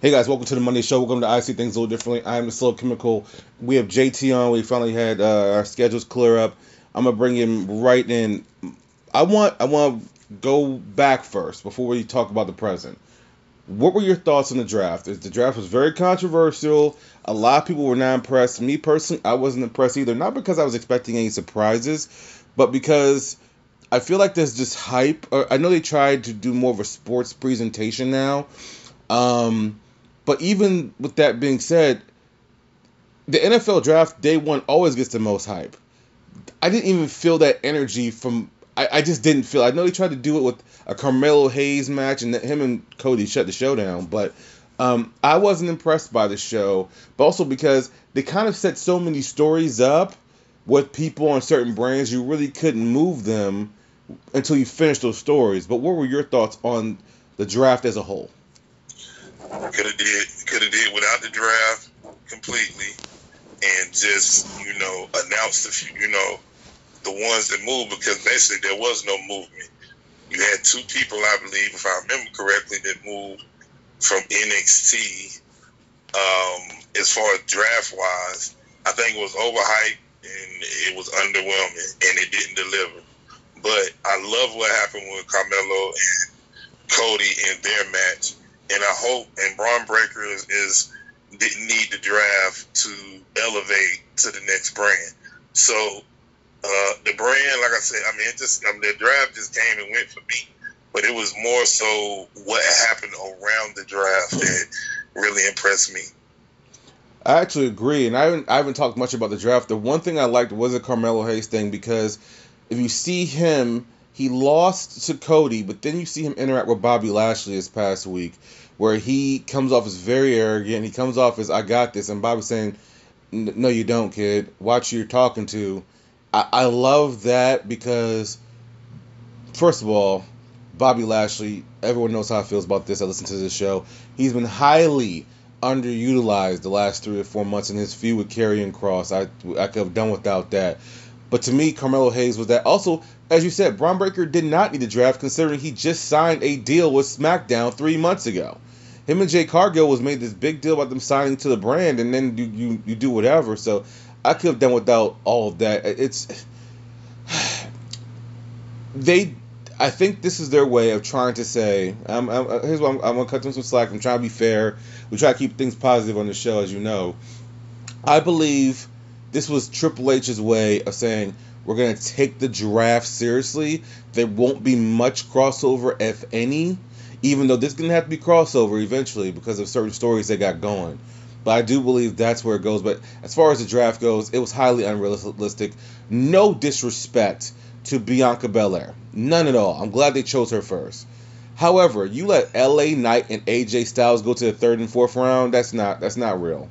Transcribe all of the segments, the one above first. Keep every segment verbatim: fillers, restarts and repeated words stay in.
Hey guys, welcome to the Monday Show. Welcome to I See Things a Little Differently. I'm the Slow Chemical. We have J T on. We finally had uh, our schedules clear up. I'm gonna bring him right in. I want I want to go back first before we talk about the present. What were your thoughts on the draft? The draft was very controversial. A lot of people were not impressed. Me personally, I wasn't impressed either. Not because I was expecting any surprises, but because I feel like there's just hype. I know they tried to do more of a sports presentation now. Um, but even with that being said, the N F L draft day one always gets the most hype. I didn't even feel that energy from. I, I just didn't feel. I know they tried to do it with a Carmelo Hayes match, and that him and Cody shut the show down. But um, I wasn't impressed by the show, but also because they kind of set so many stories up with people on certain brands, you really couldn't move them until you finish those stories. But what were your thoughts on the draft as a whole? Could have did could have did without the draft completely, and just you know announced a few, you know the ones that moved, because basically there was no movement. You had two people, I believe, if I remember correctly, that moved from N X T. Um, as far as draft wise, I think it was overhyped and it was underwhelming and it didn't deliver. But I love what happened with Carmelo and Cody in their match. And I hope, and Braun Breaker is, is didn't need the draft to elevate to the next brand. So uh, the brand, like I said, I mean, it just I mean, the draft just came and went for me. But it was more so what happened around the draft that really impressed me. I actually agree, and I haven't I haven't talked much about the draft. The one thing I liked was the Carmelo Hayes thing, because if you see him, he lost to Cody, but then you see him interact with Bobby Lashley this past week, where he comes off as very arrogant. He comes off as, I got this, and Bobby's saying, no, you don't, kid. Watch who you're talking to. I, I love that because, first of all, Bobby Lashley, everyone knows how I feel about this. I listen to this show. He's been highly underutilized the last three or four months in his feud with Karrion Kross. I, I could have done without that. But to me, Carmelo Hayes was that. Also, as you said, Braun Breaker did not need the draft, considering he just signed a deal with SmackDown three months ago. Him and Jay Cargill was made this big deal about them signing to the brand, and then you, you, you do whatever. So I could have done without all of that. It's they. I think this is their way of trying to say, I'm, I'm, here's what I'm, I'm going to cut them some slack. I'm trying to be fair. We try to keep things positive on the show, as you know. I believe this was Triple H's way of saying, we're going to take the draft seriously. There won't be much crossover, if any, even though this is going to have to be crossover eventually because of certain stories they got going. But I do believe that's where it goes. But as far as the draft goes, it was highly unrealistic. No disrespect to Bianca Belair. None at all. I'm glad they chose her first. However, you let L A Knight and A J Styles go to the third and fourth round, that's not that's not real.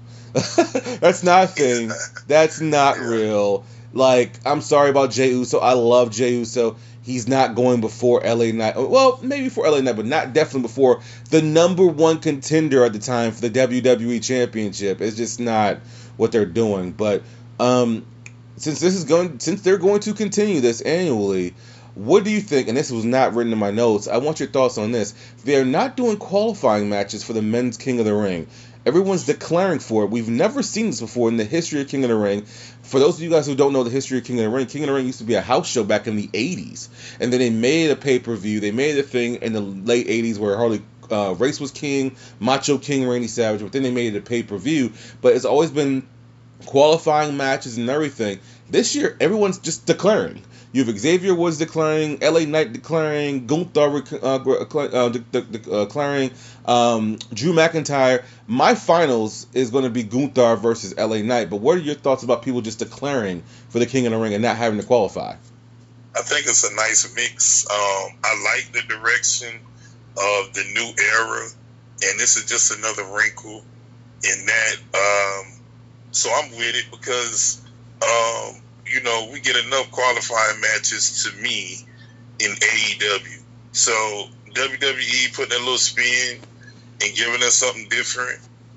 That's not a thing. That's not real. Like, I'm sorry about Jey Uso. I love Jey Uso. He's not going before L A Knight. Well, maybe before L A Knight, but not definitely before the number one contender at the time for the W W E Championship. It's just not what they're doing. But um, since this is going, since they're going to continue this annually, what do you think? And this was not written in my notes. I want your thoughts on this. They're not doing qualifying matches for the men's King of the Ring. Everyone's declaring for it. We've never seen this before in the history of King of the Ring. For those of you guys who don't know the history of King of the Ring, King of the Ring used to be a house show back in the eighties. And then they made a pay-per-view. They made a thing in the late eighties where Harley uh, Race was king, Macho King, Randy Savage. But then they made it a pay-per-view. But it's always been qualifying matches and everything. This year, everyone's just declaring. You have Xavier Woods declaring, L A Knight declaring, Gunther uh, uh, declaring, um, Drew McIntyre. My finals is going to be Gunther versus L A Knight. But what are your thoughts about people just declaring for the King of the Ring and not having to qualify? I think it's a nice mix. Um, I like the direction of the new era, and this is just another wrinkle in that. Um, so I'm with it because, um, you know, we get enough qualifying matches to me in A E W. So W W E putting a little spin and giving us something different,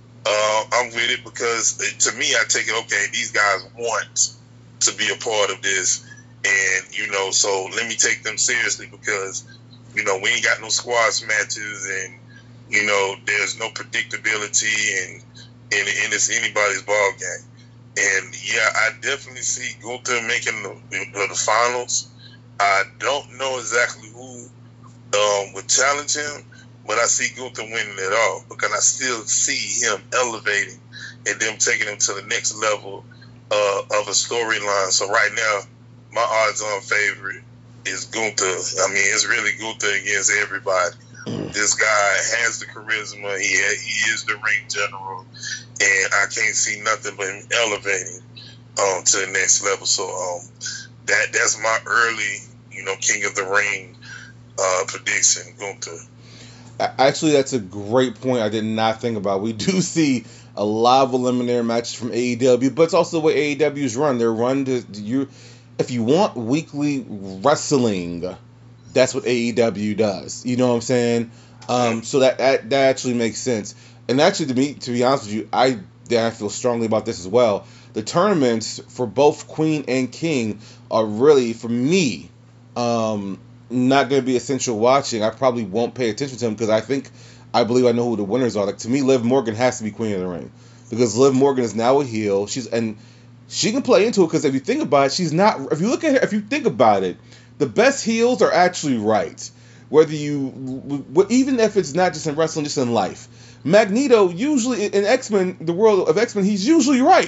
uh, I'm with it because to me, I take it, okay, these guys want to be a part of this. And, you know, so let me take them seriously because, you know, we ain't got no squash matches and you know, there's no predictability, and and, and it's anybody's ball game. And yeah, I definitely see Gunther making the, the, the finals. I don't know exactly who um, would challenge him, but I see Gunther winning it all because I still see him elevating and them taking him to the next level uh, of a storyline. So right now, my odds-on favorite is Gunther. I mean, it's really Gunther against everybody. This guy has the charisma. He he is the ring general, and I can't see nothing but him elevating um, to the next level. So um, that that's my early, you know, King of the Ring uh, prediction, Gunther. Actually, that's a great point. I did not think about. We do see a lot of eliminator matches from A E W, but it's also the way A E W's run. They're run to you. If you want weekly wrestling, that's what A E W does. You know what I'm saying? Um, so that, that that actually makes sense. And actually, to me, to be honest with you, I I feel strongly about this as well. The tournaments for both Queen and King are really, for me, um, not going to be essential watching. I probably won't pay attention to them because I think I believe I know who the winners are. Like, to me, Liv Morgan has to be Queen of the Ring because Liv Morgan is now a heel. She's and she can play into it because if you think about it, she's not. If you look at her, if you think about it, the best heels are actually right. Whether you, even if it's not just in wrestling, just in life. Magneto usually in X-Men, the world of X-Men, he's usually right.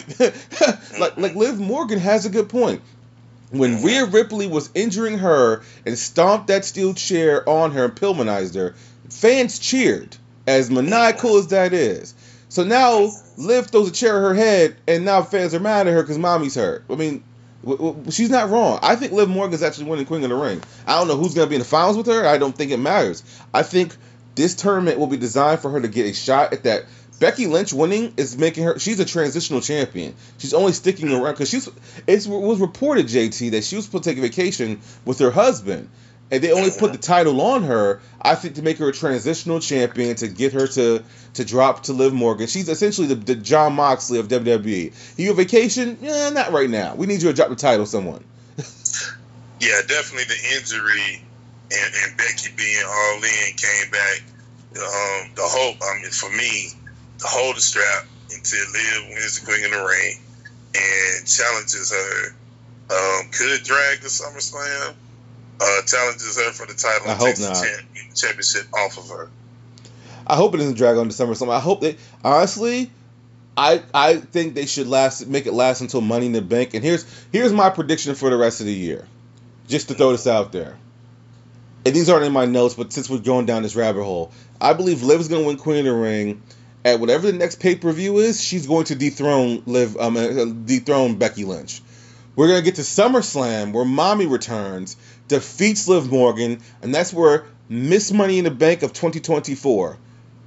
like like Liv Morgan has a good point. When Rhea Ripley was injuring her and stomped that steel chair on her and Pillmanized her, fans cheered, as maniacal as that is. So now Liv throws a chair at her head, and now fans are mad at her because mommy's hurt. I mean, w- w- she's not wrong. I think Liv Morgan's actually winning Queen of the Ring. I don't know who's going to be in the finals with her. I don't think it matters. I think this tournament will be designed for her to get a shot at that. Becky Lynch winning is making her. She's a transitional champion. She's only sticking around because she's. It was reported, J T, that she was supposed to take a vacation with her husband, and they only put the title on her. I think to make her a transitional champion to get her to to drop to Liv Morgan. She's essentially the, the John Moxley of W W E. You on vacation? Yeah, not right now. We need you to drop the title, someone. Yeah, definitely the injury and, and Becky being all in came back. Um, the hope. I mean, for me. To hold the strap until Liv wins the Queen of the Ring and challenges her. Um, could drag the SummerSlam. Uh, challenges her for the title. I and hope takes not. The champ- championship off of her. I hope it doesn't drag on to SummerSlam. I hope they honestly. I I think they should last make it last until Money in the Bank. And here's here's my prediction for the rest of the year, just to throw this out there. And these aren't in my notes, but since we're going down this rabbit hole, I believe Liv's going to win Queen of the Ring. At whatever the next pay-per-view is, she's going to dethrone Liv, um, uh, dethrone Becky Lynch. We're going to get to SummerSlam, where Mommy returns, defeats Liv Morgan, and that's where Miss Money in the Bank of twenty twenty-four,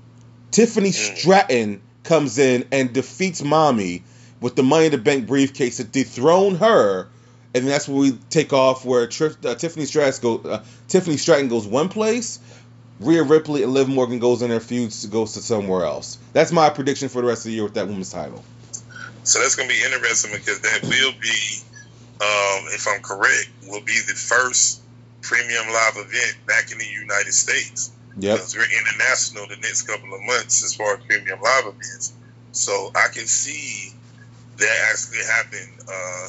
Tiffany Stratton, comes in and defeats Mommy with the Money in the Bank briefcase to dethrone her, and that's where we take off, where Tri- uh, Tiffany Stratton go, uh, Tiffany Stratton goes one place, Rhea Ripley and Liv Morgan goes in their feuds, goes to somewhere else. That's my prediction for the rest of the year with that women's title. So that's going to be interesting because that will be, um, if I'm correct, will be the first premium live event back in the United States. Yep. Because we're international the next couple of months as far as premium live events. So I can see that actually happen uh,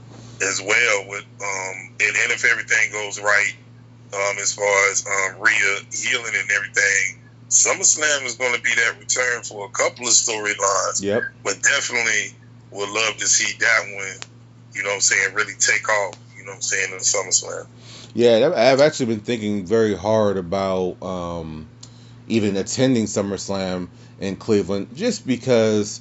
as well. With um, and, and if everything goes right, Um, as far as um, Rhea healing and everything, SummerSlam is going to be that return for a couple of storylines. Yep. But definitely would love to see that one, you know what I'm saying, really take off, you know what I'm saying, in SummerSlam. Yeah, I've actually been thinking very hard about um, even attending SummerSlam in Cleveland, just because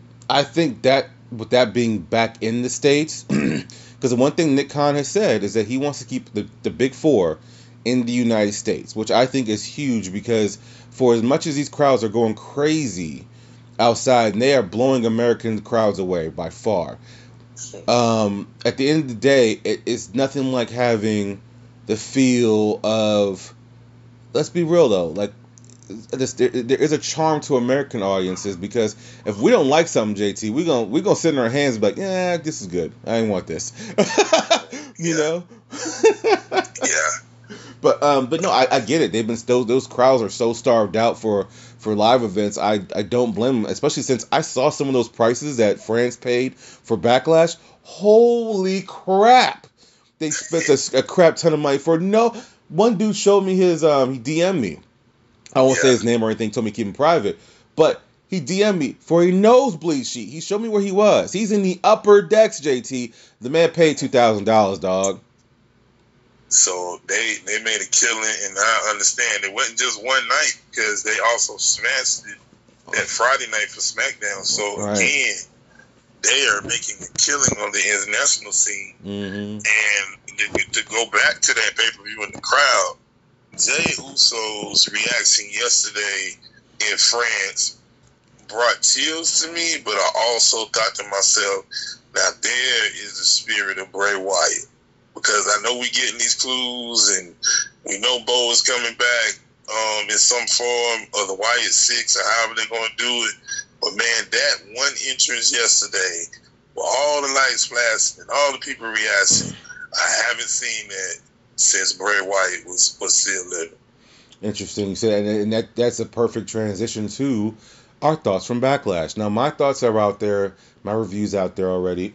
I think that with that being back in the States, because the one thing Nick Khan has said is that he wants to keep the, the Big Four in the United States, which I think is huge because for as much as these crowds are going crazy outside, and they are blowing American crowds away by far, um, at the end of the day, it, it's nothing like having the feel of, let's be real though, like this, there, there is a charm to American audiences because if we don't like something, J T, we're gonna we're gonna sit in our hands and be like, yeah, this is good. I didn't want this. you know? Yeah. But um, but no, I, I get it. They've been those those crowds are so starved out for for live events, I, I don't blame them, especially since I saw some of those prices that France paid for Backlash. Holy crap! They spent a, a crap ton of money for no. One dude showed me his, um, he D M'd me. I won't Yeah. say his name or anything, told me to keep him private, but he D M'd me for a nosebleed sheet. He showed me where he was. He's in the upper decks, J T. The man paid two thousand dollars, dog. So they they made a killing, and I understand it wasn't just one night because they also smashed it that Friday night for SmackDown. So Right. again, they are making a killing on the international scene. Mm-hmm. And to, to go back to that pay per view in the crowd, Jey Uso's reaction yesterday in France brought chills to me, but I also thought to myself, now there is the spirit of Bray Wyatt. Because I know we getting these clues, and we know Bo is coming back um, in some form, or the Wyatt Six, or however they're going to do it. But man, that one entrance yesterday, with all the lights flashing and all the people reacting, I haven't seen that since Bray Wyatt was, was still living. Interesting. You said, and, and that that's a perfect transition to our thoughts from Backlash. Now, my thoughts are out there. My review's out there already.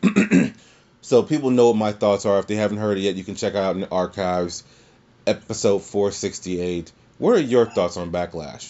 So people know what my thoughts are. If they haven't heard it yet, you can check out in the archives, episode four sixty-eight. What are your thoughts on Backlash?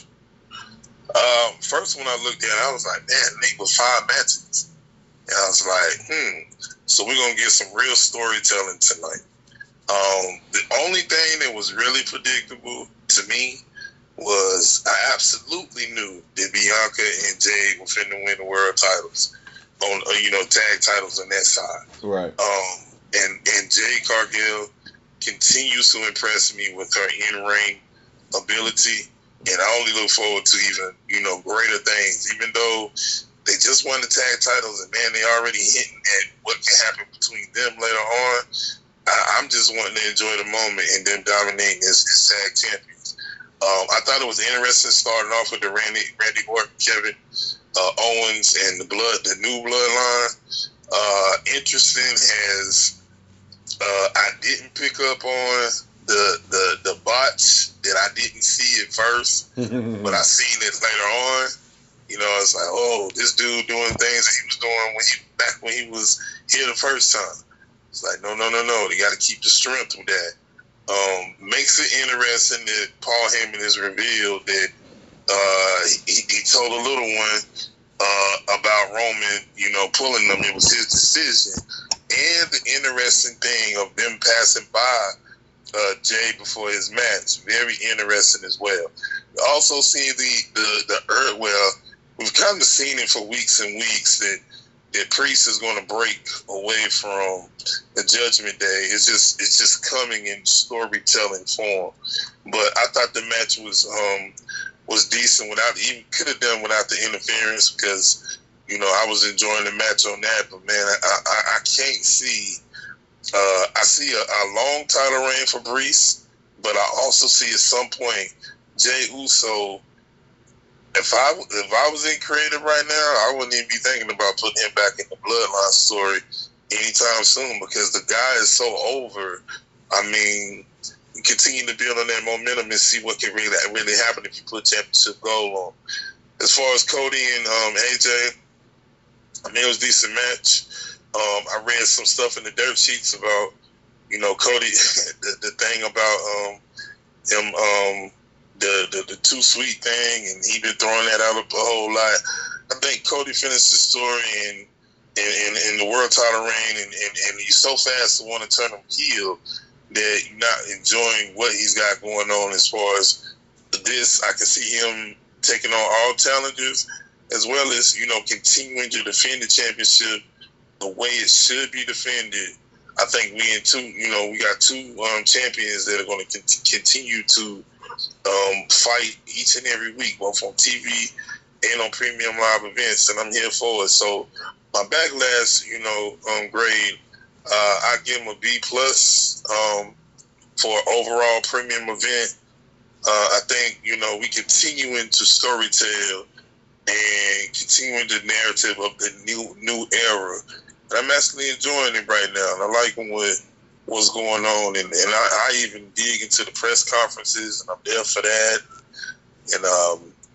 Um, first, when I looked at it, I was like, man, they were five matches. And I was like, hmm. So we're going to get some real storytelling tonight. Um, the only thing that was really predictable to me was I absolutely knew that Bianca and Jade were finna win the world titles. On uh, you know, tag titles on that side. Right. Um, and, and Jade Cargill continues to impress me with her in-ring ability. And I only look forward to even, you know, greater things. Even though they just won the tag titles and, man, they already hinting at what can happen between them later on. I, I'm just wanting to enjoy the moment and them dominating as, as tag champions. Um, I thought it was interesting starting off with the Randy, Randy Orton, Kevin uh, Owens, and the blood, the new bloodline. Uh, interesting as uh, I didn't pick up on the the the botch that I didn't see at first, but I seen it later on. You know, it's like, oh, this dude doing things that he was doing when he back when he was here the first time. It's like, no, no, no, no. They got to keep the strength with that. Um, makes it interesting that Paul Heyman has revealed that uh, he, he told a little one uh, about Roman, you know, pulling them. It was his decision. And the interesting thing of them passing by uh, Jay before his match, very interesting as well. We also see the the the earth. Well, we've kind of seen it for weeks and weeks that that Priest is going to break away from the Judgment Day. It's just it's just coming in storytelling form. But I thought the match was um was decent without even could have done without the interference because you know I was enjoying the match on that. But man, I I, I can't see. Uh, I see a, a long title reign for Brees, but I also see at some point Jey Uso. If I if I was in creative right now, I wouldn't even be thinking about putting him back in the Bloodline story anytime soon because the guy is so over. I mean, continue to build on that momentum and see what can really really happen if you put championship gold on. As far as Cody and um, A J, I mean, it was a decent match. Um, I read some stuff in the dirt sheets about, you know, Cody, the, the thing about um, him, um, the, the the too sweet thing, and he been throwing that out a whole lot. I think Cody finished the story in in, in, in the world title reign, and, and, and he's so fast to want to turn him heel that you're not enjoying what he's got going on as far as this. I can see him taking on all challengers, as well as, you know, continuing to defend the championship the way it should be defended. I think we in two, you know, we got two um, champions that are going to con- continue to um, fight each and every week, both on T V and on premium live events, and I'm here for it. So my Backlash, you know, um, grade, uh, I give him a B plus um, for overall premium event. Uh, I think, you know, we continuing to storytell and continuing the narrative of the new new era. And I'm actually enjoying it right now, and I like what what's going on. And, and I, I even dig into the press conferences, and I'm there for that. And um,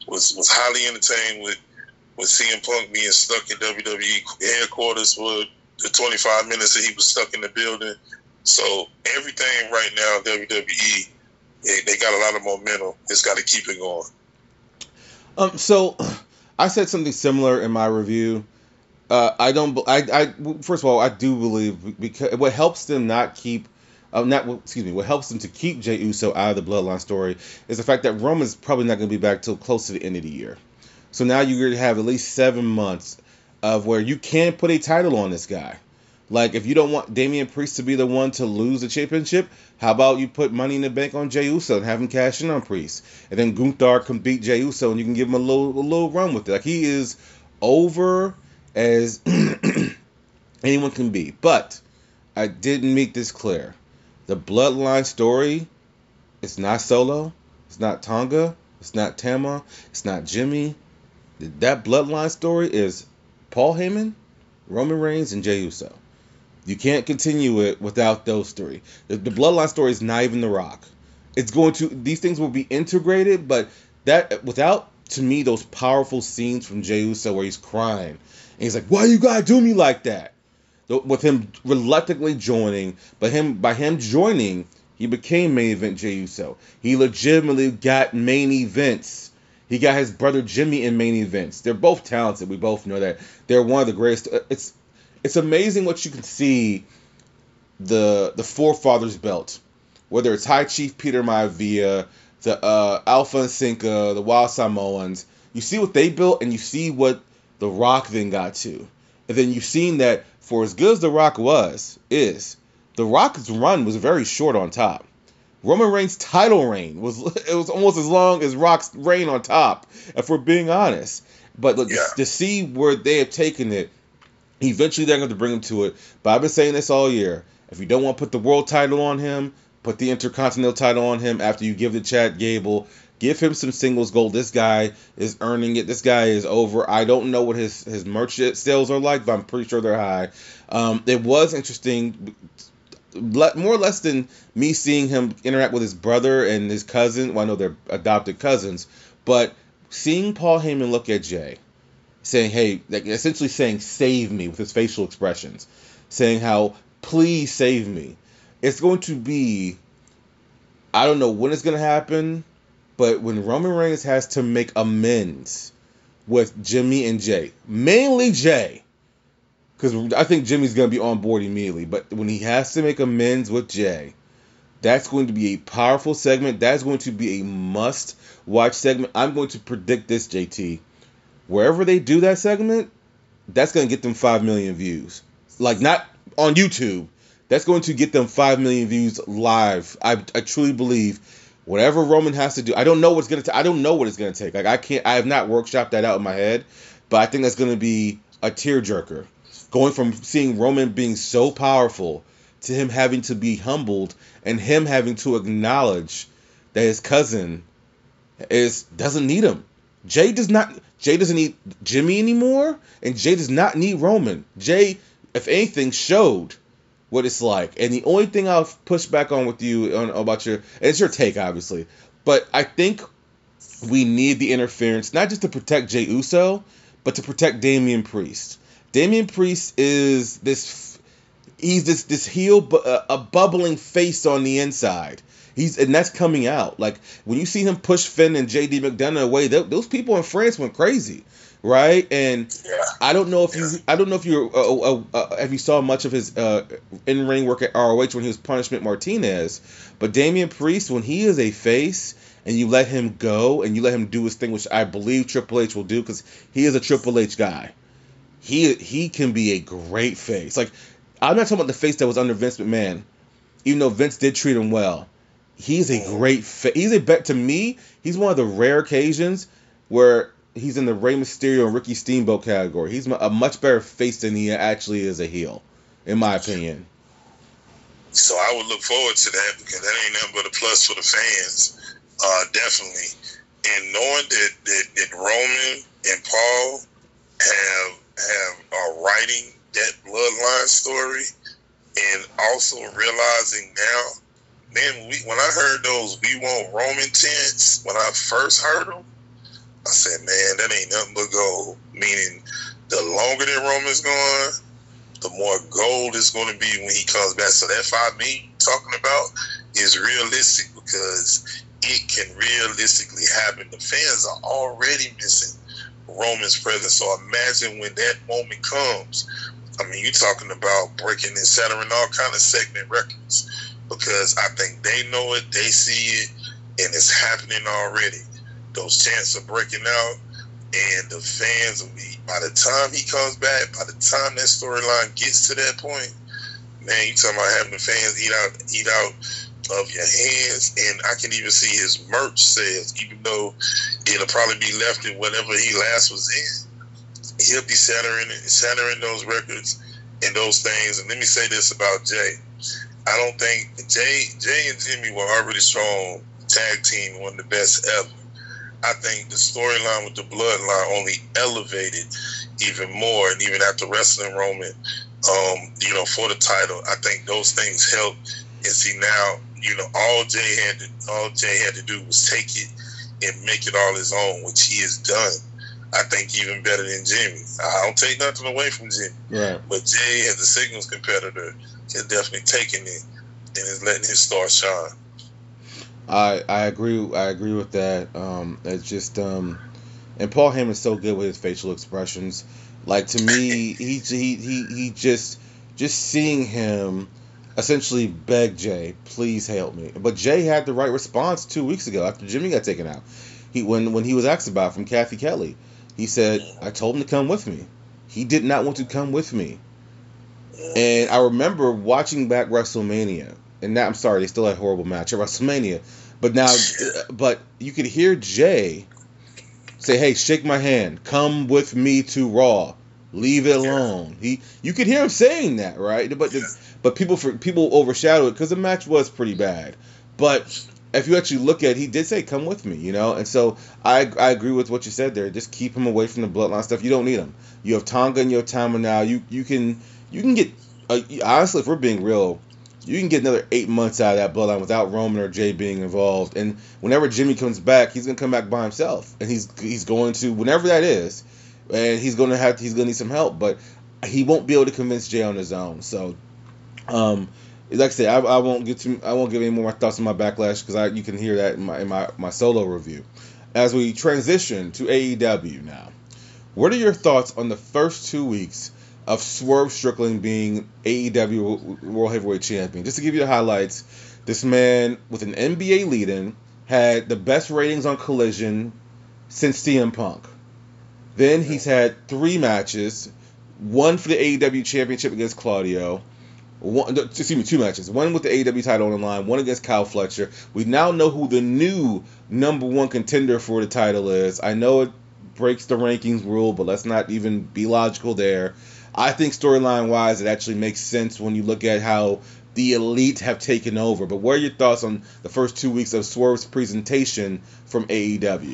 was was highly entertained with with C M Punk being stuck in W W E headquarters for the twenty-five minutes that he was stuck in the building. So everything right now, W W E, they, they got a lot of momentum. It's got to keep it going. Um. So, I said something similar in my review. Uh, I don't. I. I. First of all, I do believe because what helps them not keep. Uh, not excuse me. What helps them to keep Jey Uso out of the Bloodline story is the fact that Roman's probably not going to be back till close to the end of the year. So now you're going to have at least seven months of where you can put a title on this guy. Like, if you don't want Damian Priest to be the one to lose the championship, how about you put Money in the Bank on Jey Uso and have him cash in on Priest? And then Gunther can beat Jey Uso and you can give him a little, a little run with it. Like, he is over as anyone can be. But I didn't make this clear. The Bloodline story, it's not Solo. It's not Tonga. It's not Tama. It's not Jimmy. That Bloodline story is Paul Heyman, Roman Reigns, and Jey Uso. You can't continue it without those three. The, the Bloodline story is not even The Rock. It's going to, these things will be integrated, but that without, to me, those powerful scenes from Jey Uso where he's crying and he's like, "Why you gotta do me like that?" With him reluctantly joining, but him by him joining, he became main event Jey Uso. He legitimately got main events. He got his brother Jimmy in main events. They're both talented. We both know that. They're one of the greatest. It's it's amazing what you can see the the forefathers belt, whether it's High Chief Peter Maivia, the uh, Alpha and Sinca, the Wild Samoans. You see what they built, and you see what The Rock then got to, and then you've seen that for as good as The Rock was, is The Rock's run was very short on top. Roman Reigns' title reign was it was almost as long as Rock's reign on top, if we're being honest. But look, yeah. to, to see where they have taken it, eventually they're going to bring him to it. But I've been saying this all year. If you don't want to put the world title on him, put the Intercontinental title on him after you give the Chad Gable. Give him some singles gold. This guy is earning it. This guy is over. I don't know what his, his merch sales are like, but I'm pretty sure they're high. Um, it was interesting, more or less than me seeing him interact with his brother and his cousin. Well, I know they're adopted cousins, but seeing Paul Heyman look at Jey, saying, hey, like essentially saying, save me with his facial expressions, saying how, please save me. It's going to be, I don't know when it's going to happen, but when Roman Reigns has to make amends with Jimmy and Jey, mainly Jey, because I think Jimmy's going to be on board immediately, but when he has to make amends with Jey, that's going to be a powerful segment. That's going to be a must-watch segment. I'm going to predict this, J T. Wherever they do that segment, that's going to get them five million views. Like, not on YouTube. That's going to get them five million views live. I, I truly believe whatever Roman has to do, I don't know what's gonna. T- I don't know what it's gonna take. Like I can't. I have not workshopped that out in my head, but I think that's gonna be a tearjerker. Going from seeing Roman being so powerful to him having to be humbled and him having to acknowledge that his cousin is doesn't need him. Jey does not. Jey doesn't need Jimmy anymore, and Jey does not need Roman. Jey, if anything, showed what it's like. And the only thing I'll push back on with you on about your, and it's your take, obviously, but I think we need the interference, not just to protect Jey Uso, but to protect Damian Priest. Damian Priest is this, he's this this heel, a bubbling face on the inside. He's and that's coming out. Like when you see him push Finn and J D McDonough away, those people in France went crazy. Right, and yeah. I don't know if you, I don't know if you, uh, uh, uh, if you saw much of his uh, in-ring work at R O H when he was Punishment Martinez, but Damian Priest, when he is a face and you let him go and you let him do his thing, which I believe Triple H will do because he is a Triple H guy, he he can be a great face. Like I'm not talking about the face that was under Vince McMahon, even though Vince did treat him well. He's a great face. He's a bet to me. He's one of the rare occasions where he's in the Rey Mysterio and Ricky Steamboat category. He's a much better face than he actually is a heel, in my opinion. So I would look forward to that because that ain't nothing but a plus for the fans, uh, definitely. And knowing that, that, that Roman and Paul have have are writing that bloodline story, and also realizing now, man, we when I heard those "We Want Roman" chants when I first heard them. I said, man, that ain't nothing but gold. Meaning, the longer that Roman's gone, the more gold it's going to be when he comes back. So that five million talking about is realistic because it can realistically happen. The fans are already missing Roman's presence. So imagine when that moment comes. I mean, you're talking about breaking and shattering all kind of segment records because I think they know it, they see it, and it's happening already. Those chants are breaking out, and the fans will be, by the time he comes back, by the time that storyline gets to that point, man, you talking about having the fans eat out, eat out of your hands, and I can even see his merch sales, even though it'll probably be left in whatever he last was in. He'll be shattering, shattering those records and those things. And let me say this about Jay. I don't think Jay, Jay and Jimmy were already strong tag team, one of the best ever. I think the storyline with the bloodline only elevated even more, and even after wrestling Roman, um, you know, for the title, I think those things helped. And see now, you know, all Jay had to all Jay had to do was take it and make it all his own, which he has done. I think even better than Jimmy. I don't take nothing away from Jimmy, right. But Jay, as a singles competitor, has definitely taken it and is letting his star shine. I I agree. I agree with that. Um, it's just um, and Paul Heyman's so good with his facial expressions. Like to me, he he he he just just seeing him essentially beg Jay, please help me. But Jay had the right response two weeks ago after Jimmy got taken out. He when when he was asked about it from Kathy Kelly, he said, "I told him to come with me. He did not want to come with me." And I remember watching back WrestleMania, and now I'm sorry, they still had a horrible match at WrestleMania, but now, but you could hear Jay say, "Hey, shake my hand. Come with me to Raw. Leave it alone." He, you could hear him saying that, right? But the, but people for people overshadow it because the match was pretty bad. But if you actually look at it, he did say, "Come with me," you know. And so I I agree with what you said there. Just keep him away from the bloodline stuff. You don't need him. You have Tonga and you have Tama now. You you can you can get uh, honestly, if we're being real, you can get another eight months out of that bloodline without Roman or Jay being involved. And whenever Jimmy comes back, he's gonna come back by himself, and he's he's going to whenever that is, and he's gonna have he's gonna need some help, but he won't be able to convince Jay on his own. So, um, like I said, I, I won't get to I won't give any more of my thoughts on my backlash because I you can hear that in my in my, my solo review. As we transition to A E W now, what are your thoughts on the first two weeks of Swerve Strickland being A E W World Heavyweight Champion? Just to give you the highlights, this man with an N B A lead-in had the best ratings on Collision since C M Punk. Then he's had three matches, one for the A E W Championship against Claudio, one, excuse me, two matches, one with the A E W title on the line, one against Kyle Fletcher. We now know who the new number one contender for the title is. I know it breaks the rankings rule, but let's not even be logical there. I think storyline-wise, it actually makes sense when you look at how the Elite have taken over. But what are your thoughts on the first two weeks of Swerve's presentation from A E W?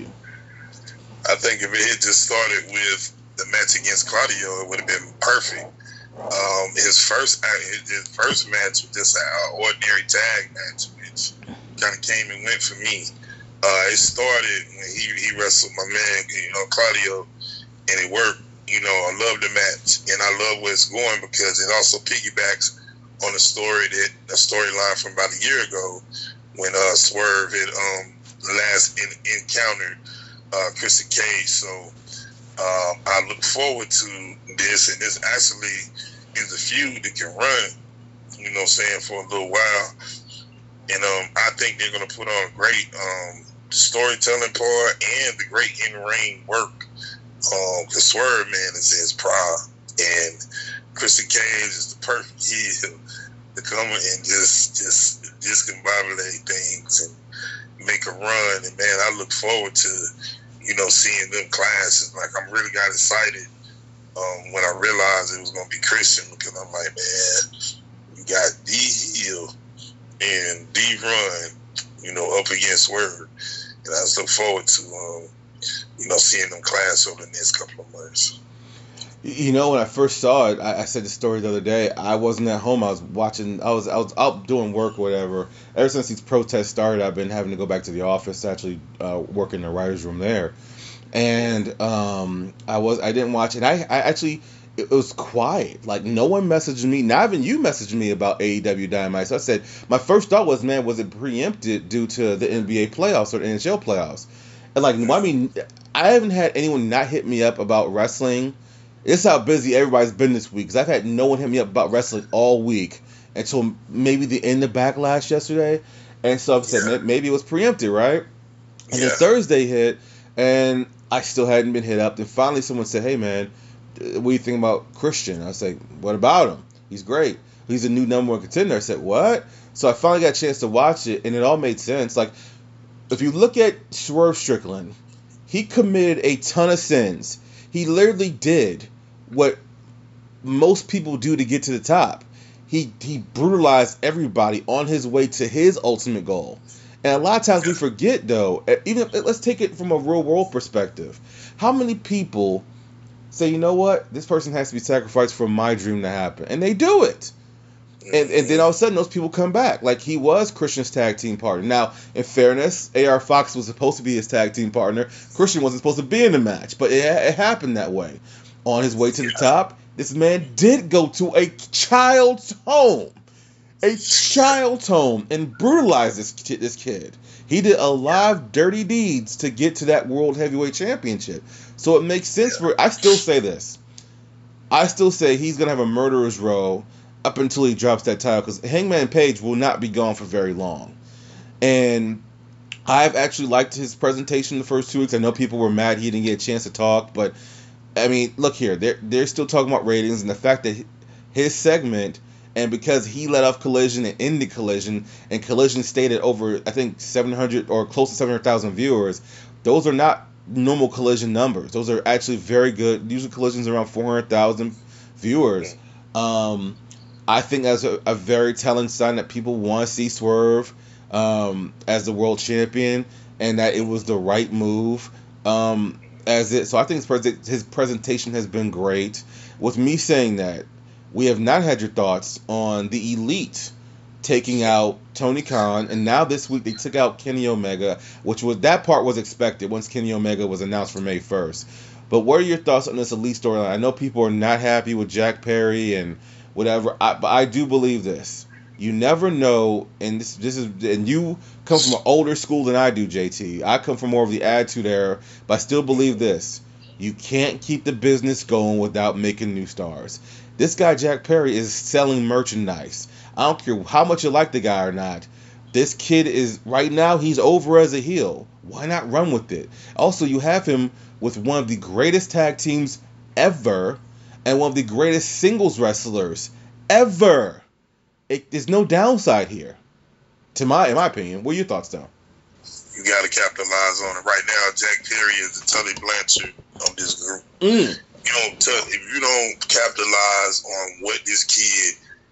I think if it had just started with the match against Claudio, it would have been perfect. Um, his first his first match was just an ordinary tag match, which kind of came and went for me. Uh, it started when he, he wrestled my man, you know, Claudio, and it worked. You know, I love the match, and I love where it's going because it also piggybacks on a story that a storyline from about a year ago when uh, Swerve had um, last in, encountered uh, Christian Cage. So um, I look forward to this, and this actually is a feud that can run, you know what I'm saying, for a little while. And um, I think they're going to put on great um, storytelling part and the great in-ring work. Um, cause Swerve, man, is in his prime, and Christian Cage is the perfect heel to come and just, just discombobulate things and make a run. And man, I look forward to, you know, seeing them clashes. Like I really got excited um, when I realized it was gonna be Christian because I'm like, man, you got D heel and D Run, you know, up against Swerve, and I just look forward to. Um, you know, seeing them class over the next couple of months. You know, when I first saw it, I, I said the story the other day. I wasn't at home. I was watching. I was I was out doing work or whatever. Ever since these protests started, I've been having to go back to the office to actually uh, work in the writers' room there. and um, I was I didn't watch it. I I actually it was quiet. Like no one messaged me. Not even you messaged me about A E W Dynamite. So I said my first thought was, man, was it preempted due to the N B A playoffs or the N H L playoffs? And like I mean, I haven't had anyone not hit me up about wrestling. It's how busy everybody's been this week. Because I've had no one hit me up about wrestling all week until maybe the end of Backlash yesterday. And so I said Yeah. maybe it was preempted, right? And Yeah. then Thursday hit, and I still hadn't been hit up. Then finally someone said, hey, man, what do you think about Christian? I was like, what about him? He's great. He's a new number one contender. I said, what? So I finally got a chance to watch it, and it all made sense. Like, if you look at Swerve Strickland, he committed a ton of sins. He literally did what most people do to get to the top. He he brutalized everybody on his way to his ultimate goal. And a lot of times we forget, though, even let's take it from a real world perspective. How many people say, you know what, this person has to be sacrificed for my dream to happen, and they do it. And, and then all of a sudden, those people come back. Like, he was Christian's tag team partner. Now, in fairness, A R Fox was supposed to be his tag team partner. Christian wasn't supposed to be in the match, but it, it happened that way. On his way to the top, this man did go to a child's home. A child's home and brutalize this kid, this kid. He did a lot of dirty deeds to get to that World Heavyweight Championship. So it makes sense for... I still say this. I still say he's going to have a murderer's row up until he drops that title, because Hangman Page will not be gone for very long. And I've actually liked his presentation the first two weeks. I know people were mad he didn't get a chance to talk, but I mean, look here. They're, they're still talking about ratings, and the fact that his segment... And because he let off Collision and ended Collision, and Collision stayed at over, I think, seven hundred or close to seven hundred thousand viewers, those are not normal Collision numbers. Those are actually very good. Usually Collision's around four hundred thousand viewers. Um, I think that's a, a very telling sign that people want to see Swerve um, as the world champion, and that it was the right move. Um, as it, so I think his, pres- his presentation has been great. With me saying that, we have not had your thoughts on the Elite taking out Tony Khan, and now this week they took out Kenny Omega, which was that part was expected once Kenny Omega was announced for May first. But what are your thoughts on this Elite storyline? I know people are not happy with Jack Perry and whatever, I, but I do believe this. You never know, and this this is and you come from an older school than I do, J T. I come from more of the Attitude Era, but I still believe this. You can't keep the business going without making new stars. This guy, Jack Perry, is selling merchandise. I don't care how much you like the guy or not. This kid is, right now, he's over as a heel. Why not run with it? Also, you have him with one of the greatest tag teams ever and one of the greatest singles wrestlers ever. It, there's no downside here, to my, in my opinion. What are your thoughts, though? You got to capitalize on it. Right now, Jack Perry is the Tully Blanchard of this group. Mm. You don't tell, if you don't capitalize on what this kid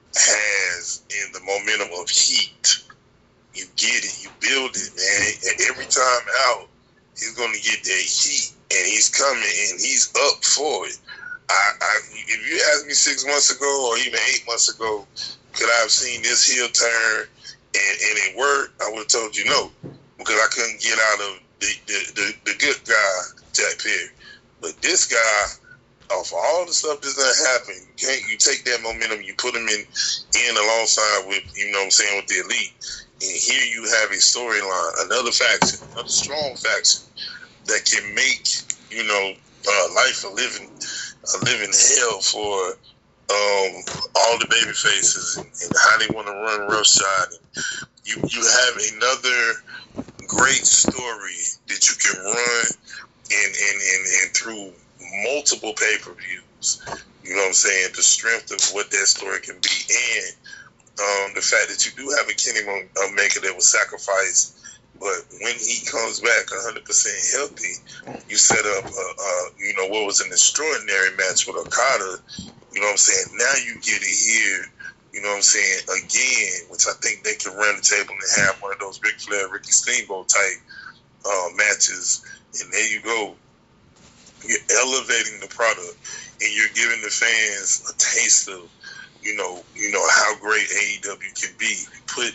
has in the momentum of heat, you get it, you build it, man. And every time out, he's going to get that heat, and he's coming, and he's up for it. I, I, if you asked me six months ago or even eight months ago, could I have seen this heel turn and, and it worked, I would have told you no, because I couldn't get out of the, the, the, the good guy, Jack Perry. But this guy, off all the stuff that's done happened, you, can't, you take that momentum, you put him in, in alongside with, you know what I'm saying, with the Elite. And here you have a storyline, another faction, another strong faction that can make, you know, uh, life a living, a living hell for um, all the baby faces and, and how they want to run roughshod. You you have another great story that you can run and and, and, and through multiple pay-per-views. You know what I'm saying? The strength of what that story can be, and um, the fact that you do have a Kenny Omega that was sacrificed, but when he comes back one hundred percent healthy, you set up, a, a, you know, what was an extraordinary match with Okada. You know what I'm saying? Now you get it here, you know what I'm saying, again, which I think they can run the table and have one of those Ric Flair, Ricky Steamboat type uh, matches. And there you go. You're elevating the product, and you're giving the fans a taste of, you know, you know how great A E W can be. You put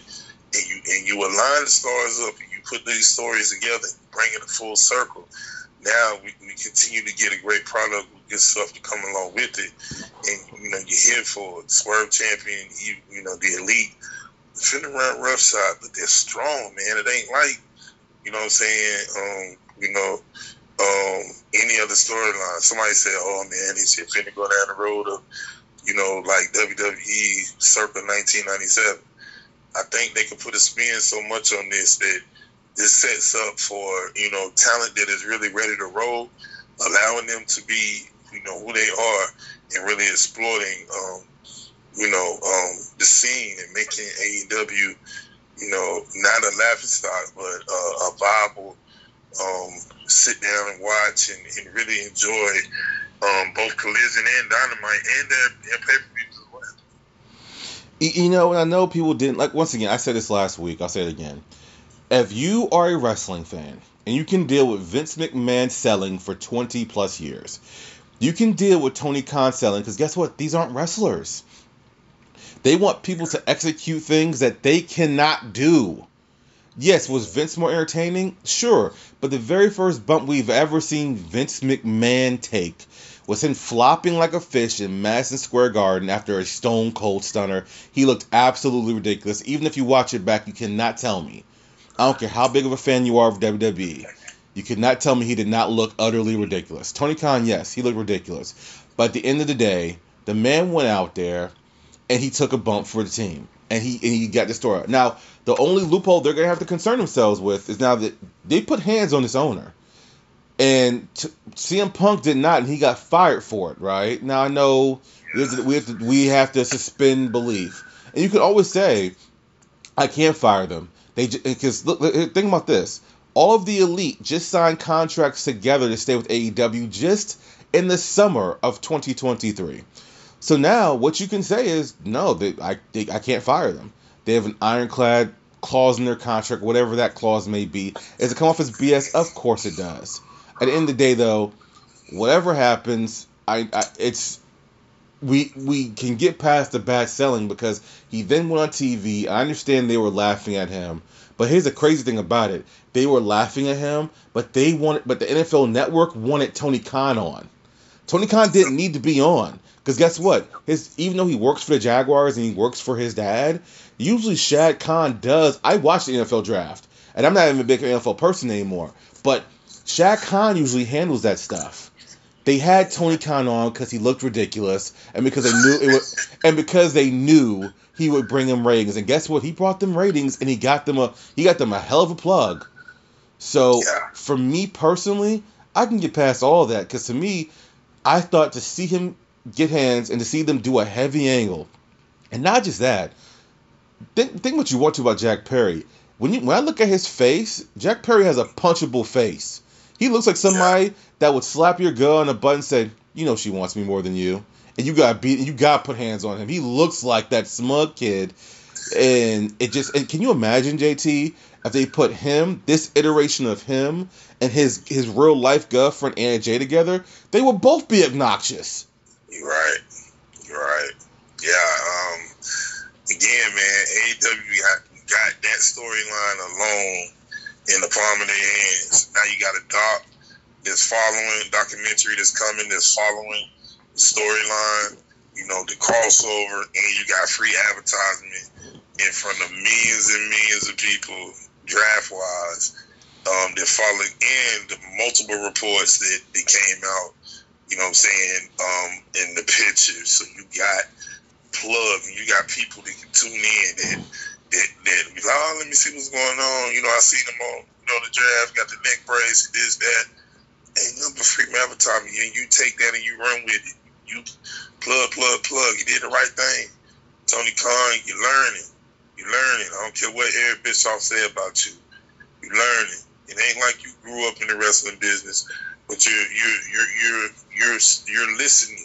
and you and you align the stars up, and you put these stories together, bring it a full circle. Now we, we continue to get a great product with good stuff to come along with it, and you know you're here for it. Swerve Champion, you, you know the Elite, finna run roughshod, but they're strong, man. It ain't like, you know what I'm saying, um, you know, um, any other storyline. Somebody said, oh man, he's finna go down the road of, you know, like W W E circa nineteen ninety-seven. I think they can put a spin so much on this that this sets up for, you know, talent that is really ready to roll, allowing them to be, you know, who they are and really exploiting, um, you know, um, the scene and making A E W, you know, not a laughing stock, but uh, a viable um, sit down and watch and, and really enjoy um, both Collision and Dynamite and their, their pay-per-views as well. You know, and I know people didn't, like, once again, I said this last week, I'll say it again. If you are a wrestling fan and you can deal with Vince McMahon selling for twenty plus years, you can deal with Tony Khan selling, because guess what? These aren't wrestlers. They want people to execute things that they cannot do. Yes, was Vince more entertaining? Sure. But the very first bump we've ever seen Vince McMahon take was him flopping like a fish in Madison Square Garden after a stone cold stunner. He looked absolutely ridiculous. Even if you watch it back, you cannot tell me. I don't care how big of a fan you are of W W E. You could not tell me he did not look utterly ridiculous. Tony Khan, yes, he looked ridiculous. But at the end of the day, the man went out there and he took a bump for the team. And he and he got the story. Now, the only loophole they're going to have to concern themselves with is now that they put hands on this owner. And t- C M Punk did not, and he got fired for it, right? Now, I know we have to, we have to, we have to suspend belief. And you could always say, I can't fire them. They Because look, think about this. All of the Elite just signed contracts together to stay with A E W just in the summer of twenty twenty-three. So now what you can say is, no, they, I they, I can't fire them. They have an ironclad clause in their contract, whatever that clause may be. Does it come off as B S? Of course it does. At the end of the day, though, whatever happens, I, I it's we we can get past the bad selling, because he then went on T V. I understand they were laughing at him, but here's the crazy thing about it: they were laughing at him, but they wanted, but the N F L Network wanted Tony Khan on. Tony Khan didn't need to be on, because guess what? His even though he works for the Jaguars and he works for his dad, usually Shad Khan does. I watch the N F L draft, and I'm not even a big N F L person anymore, but Shad Khan usually handles that stuff. They had Tony Khan on because he looked ridiculous, and because they knew it was, and because they knew he would bring them ratings. And guess what? He brought them ratings, and he got them a he got them a hell of a plug. So Yeah. for me personally, I can get past all that, because to me, I thought to see him get hands and to see them do a heavy angle, and not just that. Think think what you want to about Jack Perry. When you when I look at his face, Jack Perry has a punchable face. He looks like somebody that would slap your girl on a butt and say, you know she wants me more than you. And you got beat, you got to put hands on him. He looks like that smug kid. And it just, and can you imagine, J T, if they put him, this iteration of him, and his his real life girlfriend Anna Jay together, they would both be obnoxious. You're right. You're right. Yeah. Um, again, man, A E W got, got that storyline alone in the palm of their hands. Now you got a doc that's following, documentary that's coming that's following the storyline, you know, the crossover, and you got free advertisement in front of millions and millions of people, draft-wise, um, that follow, and the multiple reports that, that came out, you know what I'm saying, um, in the pictures. So you got plug, and you got people that can tune in that that that be like, oh, let me see what's going on. You know, I seen them on, you know, the draft, got the neck brace, this, that. Ain't nothing but free advertising. And you take that and you run with it. You plug, plug, plug. You did the right thing. Tony Khan, you learning. You learning. I don't care what Eric Bischoff say about you. You learning. It ain't like you grew up in the wrestling business, but you're you're you're you're you're you're listening.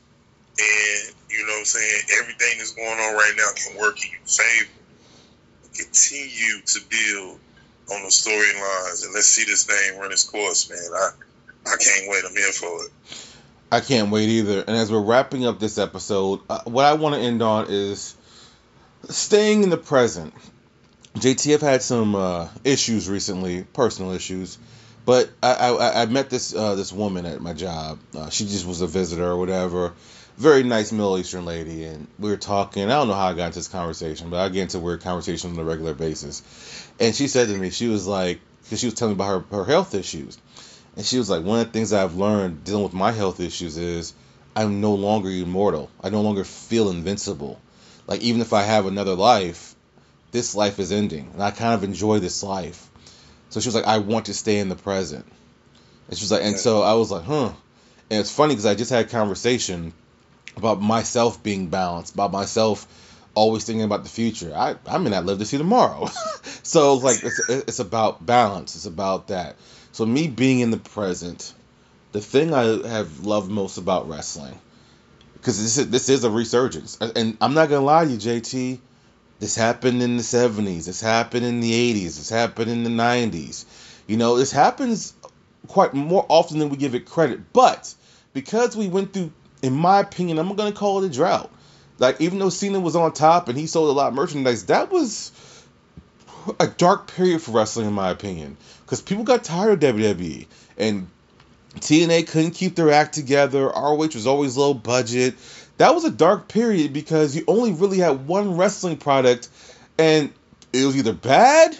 And you know what I'm saying, everything that's going on right now can work in your favor. Continue to build on the storylines, and let's see this thing run its course, man. I I can't wait. I'm here for it. I can't wait either. And as we're wrapping up this episode, uh, what I want to end on is staying in the present. J T, I've had some uh, issues recently, personal issues, but I I, I met this uh, this woman at my job. Uh, she just was a visitor or whatever. Very nice Middle Eastern lady, and we were talking. I don't know how I got into this conversation, but I get into weird conversations on a regular basis. And she said to me, she was like, because she was telling me about her, her health issues, and she was like, one of the things I've learned dealing with my health issues is I'm no longer immortal. I no longer feel invincible. Like even if I have another life, this life is ending, and I kind of enjoy this life. So she was like, I want to stay in the present. And she was like, and so I was like, huh. And it's funny because I just had a conversation about myself being balanced, about myself always thinking about the future. I, I may not live to see tomorrow. So like it's, it's about balance. It's about that. So me being in the present, the thing I have loved most about wrestling, because this is, this is a resurgence. And I'm not going to lie to you, J T, this happened in the seventies. This happened in the eighties. This happened in the nineties. You know, this happens quite more often than we give it credit. But because we went through, in my opinion, I'm going to call it a drought. Like, even though Cena was on top and he sold a lot of merchandise, that was a dark period for wrestling, in my opinion. Because people got tired of W W E. And T N A couldn't keep their act together. R O H was always low budget. That was a dark period because you only really had one wrestling product, and it was either bad,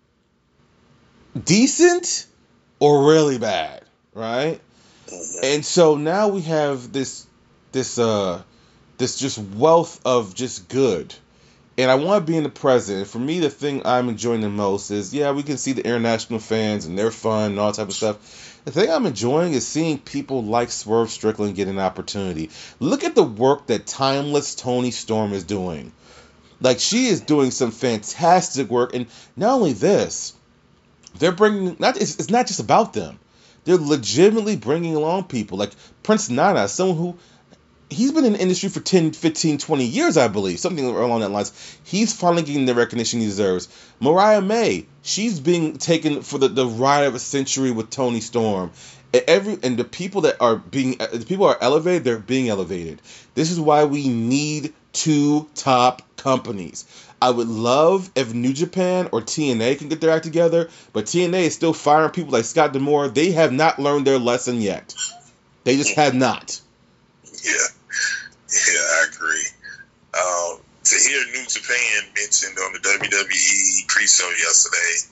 decent, or really bad, right? And so now we have this, this, uh, this just wealth of just good. And I want to be in the present. For me, the thing I'm enjoying the most is, yeah, we can see the international fans and they're fun and all that type of stuff. The thing I'm enjoying is seeing people like Swerve Strickland get an opportunity. Look at the work that Timeless Toni Storm is doing. Like, she is doing some fantastic work. And not only this, they're bringing, not it's, it's not just about them. They're legitimately bringing along people. Like Prince Nana, someone who, he's been in the industry for ten, fifteen, twenty years, I believe. Something along that lines. He's finally getting the recognition he deserves. Mariah May, she's being taken for the, the ride of a century with Toni Storm. And every and the people that are being the people are elevated, they're being elevated. This is why we need two top companies. I would love if New Japan or T N A can get their act together, but T N A is still firing people like Scott D'Amore. They have not learned their lesson yet. They just have not. Yeah. Yeah, I agree. Um, to hear New Japan mentioned on the W W E pre-show yesterday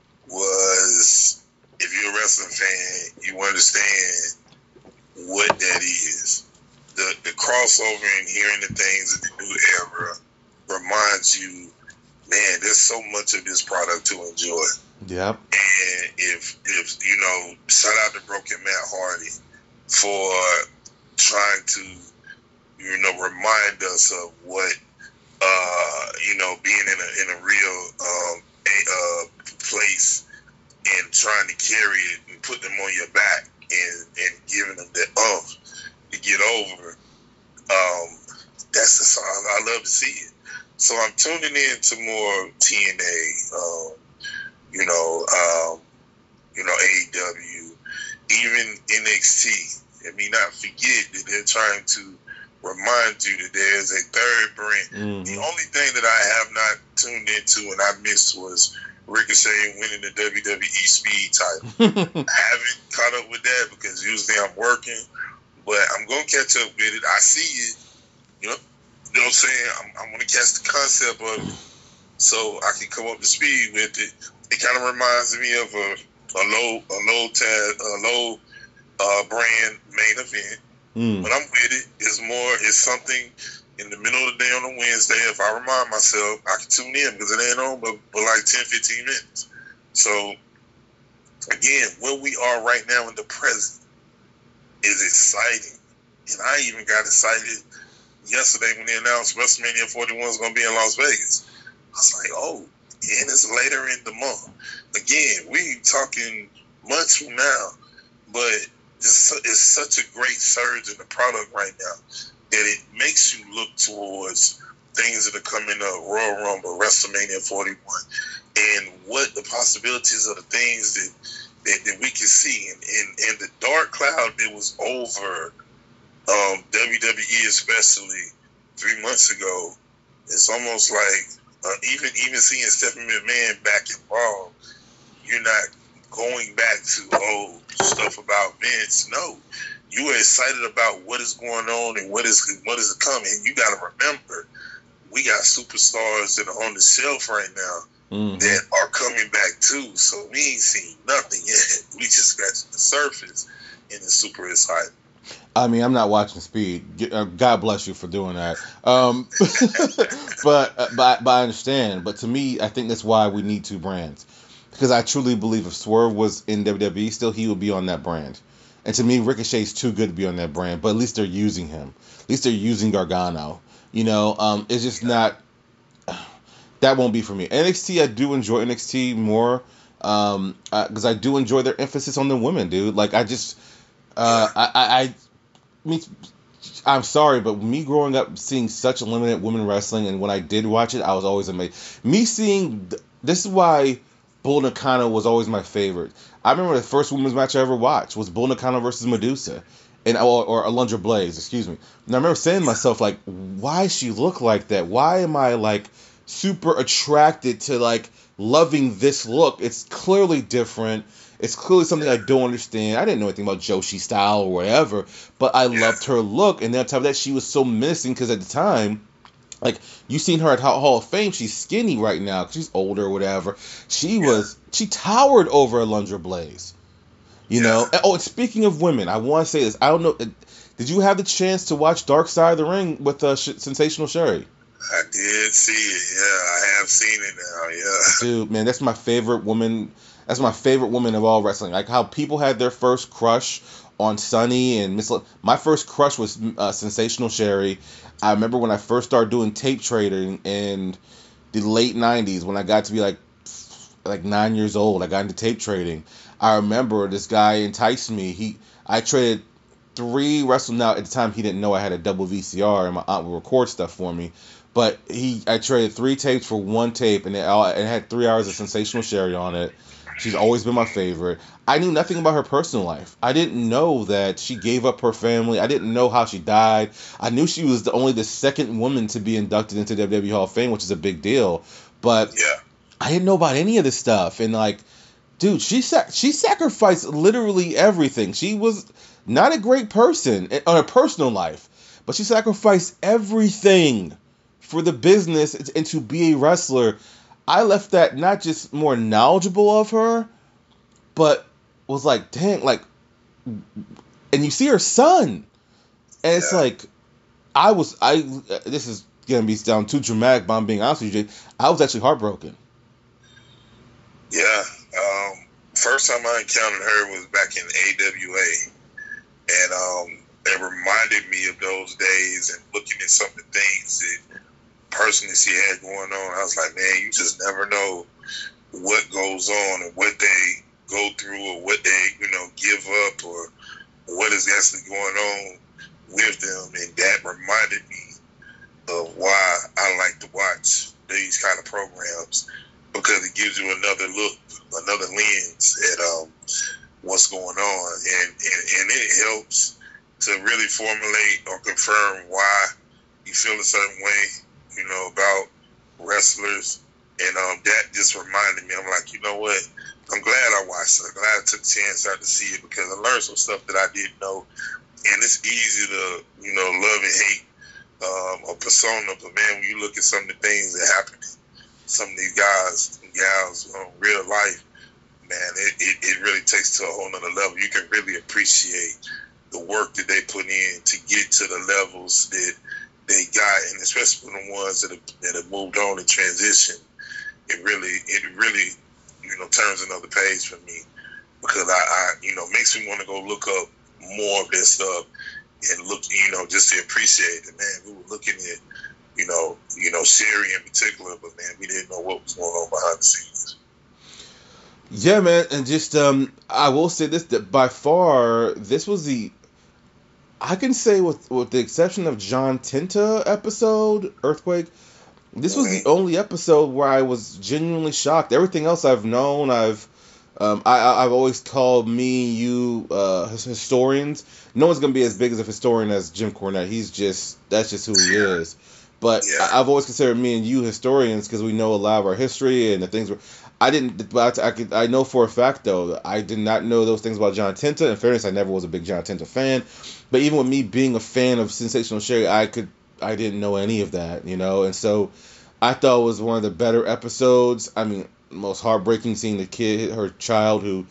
was, if you're a wrestling fan, you understand what that is. The the crossover and hearing the things of the new era reminds you, man, there's so much of this product to enjoy. Yep. And if, if you know, shout out to Broken Matt Hardy for trying to, you know, remind us of what, uh, you know, being in a in a real um, a, uh, place and trying to carry it and put them on your back and, and giving them that umph to get over. Um, that's the song. I love to see it. So I'm tuning in to more T N A, um, you know, um, you know, A E W, even N X T. Let me not forget that they're trying to remind you that there's a third brand. Mm-hmm. The only thing that I have not tuned into and I missed was Ricochet winning the W W E Speed title. I haven't caught up with that because usually I'm working, but I'm going to catch up with it. I see it. You know, you know what I'm saying? I'm, I'm going to catch the concept of it so I can come up to speed with it. It kind of reminds me of a, a low, a low, tad, a low uh, brand main event. Mm. But I'm with it. It's more, it's something in the middle of the day on a Wednesday. If I remind myself, I can tune in because it ain't on but, but like ten, fifteen minutes. So, again, where we are right now in the present is exciting. And I even got excited yesterday when they announced WrestleMania forty-one is going to be in Las Vegas. I was like, oh, and it's later in the month. Again, we talking months from now, but it's, it's such a great surge in the product right now that it makes you look towards things that are coming up, Royal Rumble, WrestleMania forty-one, and what the possibilities of the things that that, that we can see. And, and, and the dark cloud that was over um, W W E, especially three months ago, it's almost like Uh, even even seeing Stephanie McMahon back involved, you're not going back to old stuff about Vince. No, you are excited about what is going on and what is what is coming. You got to remember, we got superstars that are on the shelf right now mm-hmm. that are coming back too. So we ain't seen nothing yet. We just scratched the surface, and it's super exciting. I mean, I'm not watching Speed. God bless you for doing that. Um, but, but but I understand. But to me, I think that's why we need two brands. Because I truly believe if Swerve was in W W E still, he would be on that brand. And to me, Ricochet's too good to be on that brand. But at least they're using him. At least they're using Gargano. You know, um, it's just not... That won't be for me. N X T, I do enjoy N X T more. Um, because I do enjoy their emphasis on the women, dude. Like, I just... Uh, I... I, I Me, I'm sorry, but me growing up seeing such limited women wrestling, and when I did watch it, I was always amazed. Me seeing, this is why Bull Nakano was always my favorite. I remember the first women's match I ever watched was Bull Nakano versus Medusa, and or, or Alundra Blaze, excuse me. And I remember saying to myself, like, why does she look like that? Why am I like super attracted to like loving this look? It's clearly different. It's clearly something I don't understand. I didn't know anything about Joshi style or whatever, but I yeah. loved her look. And then on top of that, she was so menacing because at the time, like, you seen her at Hall of Fame, she's skinny right now because she's older or whatever. She yeah. was, she towered over Alundra Blaze. You yeah. know? And, oh, and speaking of women, I want to say this. I don't know, did you have the chance to watch Dark Side of the Ring with uh, Sensational Sherry? I did see it, yeah. I have seen it now, yeah. Dude, man, that's my favorite woman. That's my favorite woman of all wrestling. Like how people had their first crush on Sunny and Miss. L- my first crush was uh, Sensational Sherry. I remember when I first started doing tape trading in the late nineties when I got to be like like nine years old. I got into tape trading. I remember this guy enticed me. He I traded three wrestle. Now at the time he didn't know I had a double V C R and my aunt would record stuff for me. But he I traded three tapes for one tape and it, all, it had three hours of Sensational Sherry on it. She's always been my favorite. I knew nothing about her personal life. I didn't know that she gave up her family. I didn't know how she died. I knew she was the, only the second woman to be inducted into the W W E Hall of Fame, which is a big deal. But yeah. I didn't know about any of this stuff. And, like, dude, she sac- she sacrificed literally everything. She was not a great person on her personal life, but she sacrificed everything for the business and to be a wrestler. I left that not just more knowledgeable of her, but was like, dang, like, and you see her son, and it's yeah. like, I was, I, this is gonna be sound too dramatic, but I'm being honest with you, Jay, I was actually heartbroken. Yeah, um, first time I encountered her was back in A W A, and um, it reminded me of those days and looking at some of the things that person that she had going on. I was like, man, you just never know what goes on and what they go through or what they, you know, give up or what is actually going on with them. And that reminded me of why I like to watch these kind of programs, because it gives you another look, another lens at um, what's going on. And, and, and it helps to really formulate or confirm why you feel a certain way, you know, about wrestlers. And um, that just reminded me, I'm like, you know what? I'm glad I watched it. I'm glad I took a chance out to see it, because I learned some stuff that I didn't know. And it's easy to, you know, love and hate um, a persona. But, man, when you look at some of the things that happen to some of these guys and gals in real life, man, it, it, it really takes to a whole nother level. You can really appreciate the work that they put in to get to the levels that they got, and especially the ones that have, that have moved on and transitioned. It really, it really, you know, turns another page for me, because I, I you know, makes me want to go look up more of this stuff and look, you know, just to appreciate it. Man, we were looking at, you know, you know, Sherry in particular, but man, we didn't know what was going on behind the scenes. Yeah, man, and just um, I will say this: that by far, this was the, I can say with with the exception of John Tenta episode, Earthquake, this was the only episode where I was genuinely shocked. Everything else I've known, I've um, I I've always called me you uh, historians. No one's gonna be as big as a historian as Jim Cornette. He's just that's just who he is. But Yeah. I, I've always considered me and you historians because we know a lot of our history and the things. Were, I didn't, but I, I could. I know for a fact though, that I did not know those things about John Tenta. In fairness, I never was a big John Tenta fan. But even with me being a fan of Sensational Sherry, I could. I didn't know any of that, you know, and so I thought it was one of the better episodes. I mean, most heartbreaking seeing the kid, her child, who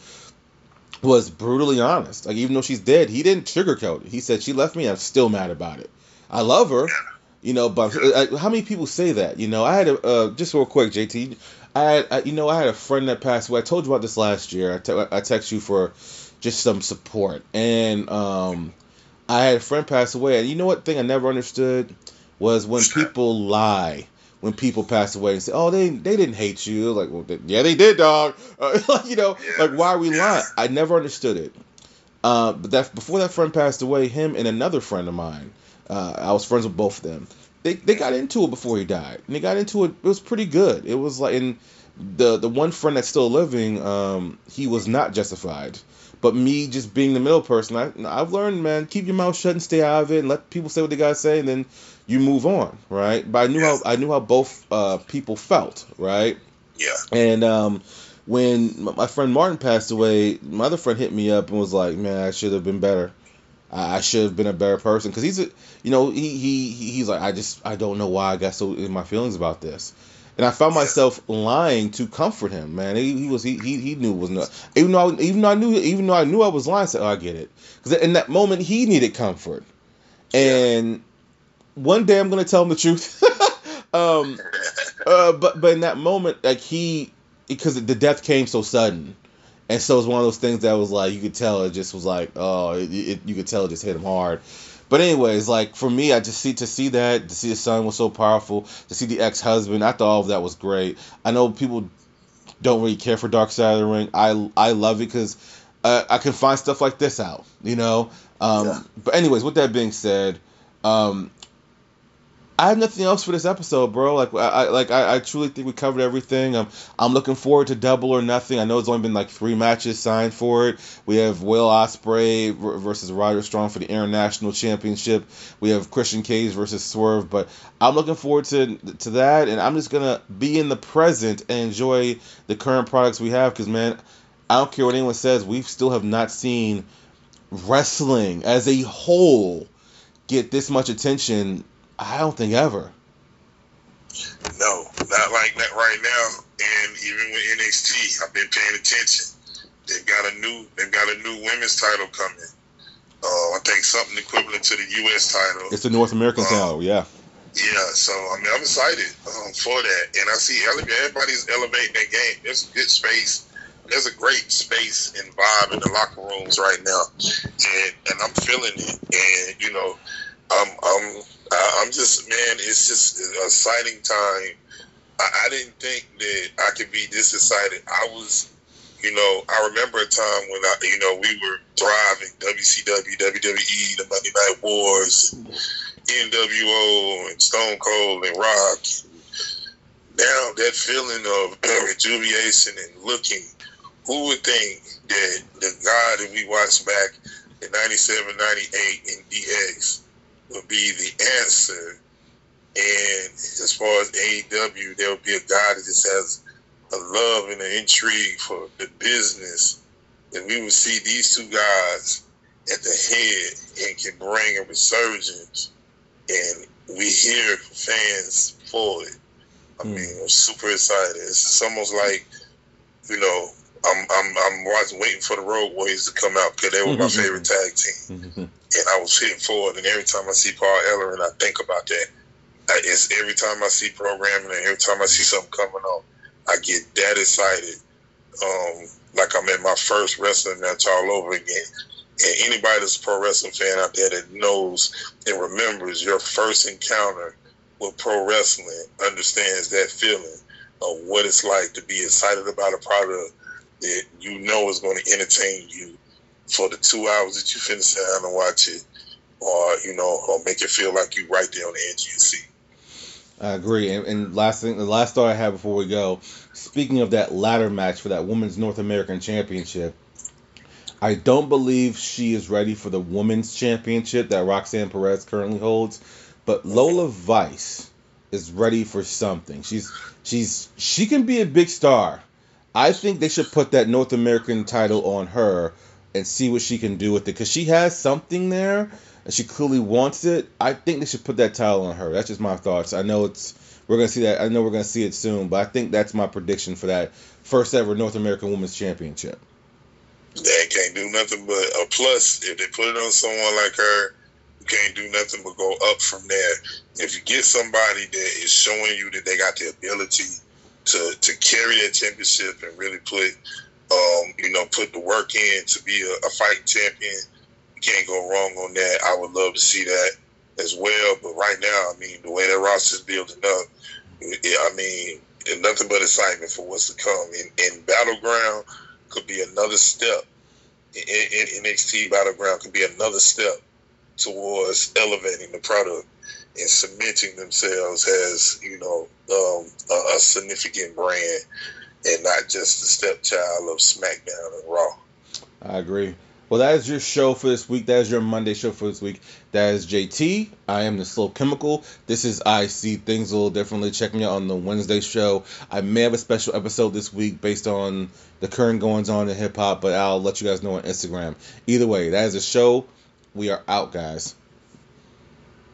was brutally honest. Like, even though she's dead, he didn't sugarcoat it. He said, she left me, I'm still mad about it. I love her, you know, but uh, how many people say that? You know, I had a, uh, just real quick, J T, I had, I, you know, I had a friend that passed away. I told you about this last year. I, te- I text you for just some support. And um, I had a friend pass away. And you know what thing I never understood was when people lie. When people pass away and say, "Oh, they they didn't hate you," like, well, they, yeah, they did, dog. Uh, you know, Yeah. like, why are we Yeah. lying? I never understood it. Uh, but that before that friend passed away, him and another friend of mine, uh, I was friends with both of them. They they got into it before he died, and they got into it. It was pretty good. It was like, and the the one friend that's still living, um, he was not justified. But me just being the middle person, I I've learned, man, keep your mouth shut and stay out of it, and let people say what they gotta say, and then you move on, right? But I knew how I knew how both uh, people felt, right? Yeah. And um, when my friend Martin passed away, my other friend hit me up and was like, "Man, I should have been better. I, I should have been a better person." Because he's a, you know, he he he's like, I just I don't know why I got so in my feelings about this. And I found myself lying to comfort him, man. He, he was he, he he knew it was not, even though I, even though I knew even though I knew I was lying. I said, "Oh, I get it," because in that moment he needed comfort, and one day I'm gonna tell him the truth. um, uh, but but in that moment, like he, because the death came so sudden, and so it's one of those things that was like, you could tell it just was like, oh, it, it, you could tell it just hit him hard. But anyways, like, for me, I just see to see that, to see the son was so powerful, to see the ex-husband, I thought all of that was great. I know people don't really care for Dark Side of the Ring. I I love it because uh, I can find stuff like this out, you know. Um, Yeah. But anyways, with that being said, um, I have nothing else for this episode, bro. Like, I, I like I, I truly think we covered everything. I'm I'm looking forward to Double or Nothing. I know it's only been like three matches signed for it. We have Will Ospreay v- versus Roderick Strong for the International Championship. We have Christian Cage versus Swerve. But I'm looking forward to to that, and I'm just gonna be in the present and enjoy the current products we have. Because, man, I don't care what anyone says, we still have not seen wrestling as a whole get this much attention. I don't think ever. No, not like that right now. And even with N X T, I've been paying attention. They've got a new, they've got a new women's title coming. Uh, I think something equivalent to the U S title. It's the North American Um, title, yeah. Yeah, so I mean, I'm excited um, for that, and I see ele- everybody's elevating their game. There's a good space. There's a great space and vibe in the locker rooms right now, and and I'm feeling it. And you know, I'm I'm I'm just man, it's just an exciting time. I, I didn't think that I could be this excited. I was, you know, I remember a time when I, you know, we were thriving. W C W, W W E, the Monday Night Wars, N W O, and Stone Cold and Rock. Now that feeling of rejuvenation and looking, who would think that the guy that we watched back in ninety-seven, ninety-eight in D X would be the answer? And as far as A E W, there would be a guy that just has a love and an intrigue for the business. And we would see these two guys at the head and can bring a resurgence. And we hear fans for it. I Mm. mean, I'm super excited. It's, it's almost like, you know, I'm I'm I'm watching, waiting for the Road Warriors to come out because they were my favorite tag team, and I was hitting forward. And every time I see Paul Ellering, I think about that. I, it's every time I see programming and every time I see something coming on, I get that excited. Um, like I'm at my first wrestling match all over again. And anybody that's a pro wrestling fan out there that knows and remembers your first encounter with pro wrestling understands that feeling of what it's like to be excited about a product that you know is going to entertain you for the two hours that you finna sit down and watch it, or you know, or make it feel like you right there on the edge of your seat. I agree. And, and last thing, the last thought I have before we go, speaking of that ladder match for that Women's North American Championship, I don't believe she is ready for the Women's Championship that Roxanne Perez currently holds, but Lola Vice is ready for something. She's she's she can be a big star. I think they should put that North American title on her and see what she can do with it, because she has something there and she clearly wants it. I think they should put that title on her. That's just my thoughts. I know it's we're gonna see that. I know we're gonna see it soon, but I think that's my prediction for that first ever North American Women's Championship. They can't do nothing but a plus. If they put it on someone like her, you can't do nothing but go up from there. If you get somebody that is showing you that they got the ability to to carry that championship and really put, um, you know, put the work in to be a, a fighting champion, you can't go wrong on that. I would love to see that as well. But right now, I mean, the way that roster's building up, yeah, I mean, it's nothing but excitement for what's to come. And, and Battleground could be another step. In, in N X T Battleground could be another step towards elevating the product and cementing themselves as, you know, um, a, a significant brand and not just the stepchild of SmackDown and Raw. I agree. Well, that is your show for this week. That is your Monday show for this week. That is J T. I am the Slow Chemical. This is I See Things a Little Differently. Check me out on the Wednesday show. I may have a special episode this week based on the current goings on in hip hop, but I'll let you guys know on Instagram. Either way, that is the show. We are out, guys.